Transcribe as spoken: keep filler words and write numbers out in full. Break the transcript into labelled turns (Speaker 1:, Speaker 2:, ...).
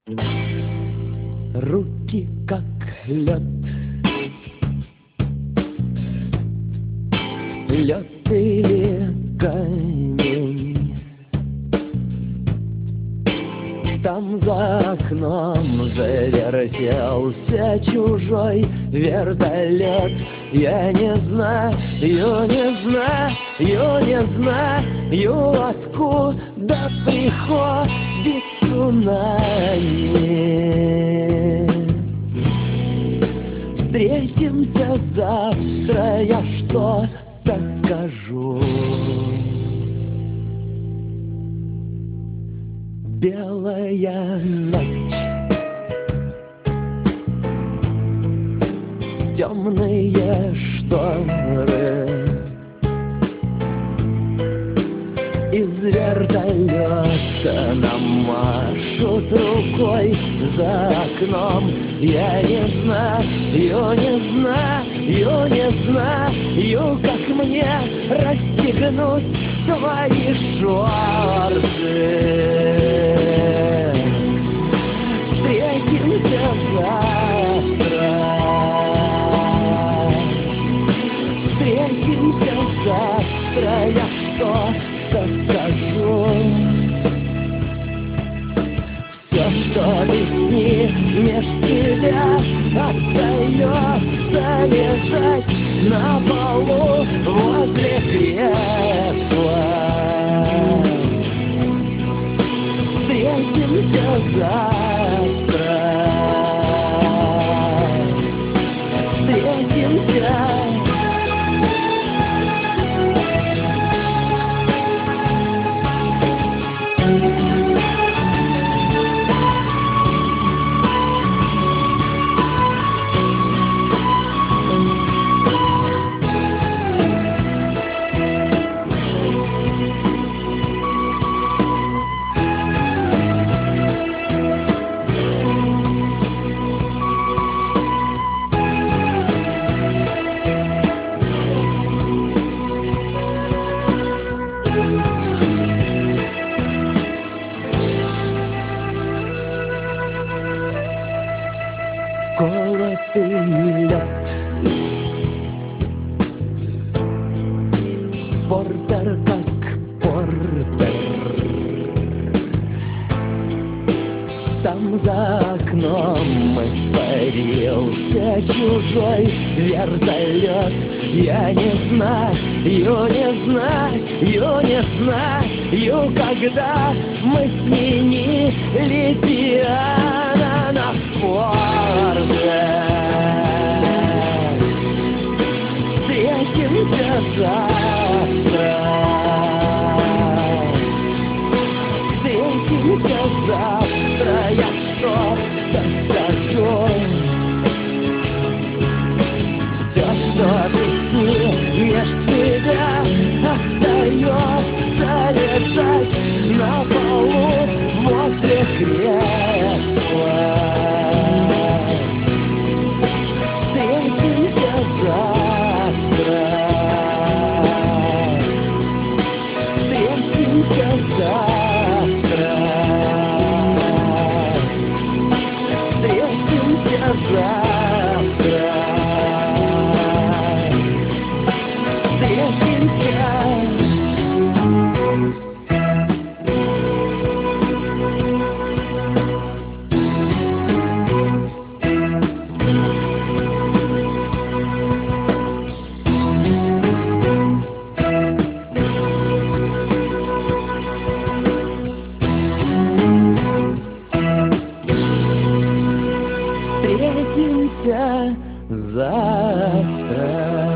Speaker 1: Руки как лед, лед или камень. Там за окном завертелся чужой вертолет. Я не знаю, не знаю, не знаю, откуда приходит цунами. Встретимся завтра, я что-то скажу. Белая ночь, темные шторы, из вертолета нам машут рукой за окном. Я не знаю, не знаю, не знаю, как мне расстегнуть свои шорты. Встретимся завтра, встретимся завтра, я что-то скажу. Все, что весни меж тебя остается лежать на полу возле кресла. Встретимся завтра, встретимся. Голод и лед, портер как портер. Там за окном испарился чужой вертолет. Я не знаю, не знаю, не знаю, когда мы сменили пиано на форте. Встретимся завтра, встретимся завтра, я что-то скажу. Все, что весни меж тебя остается лежать на полу возле кресла. Встретимся завтра, встретимся завтра, встретимся завтра, встретимся. Встретимся завтра.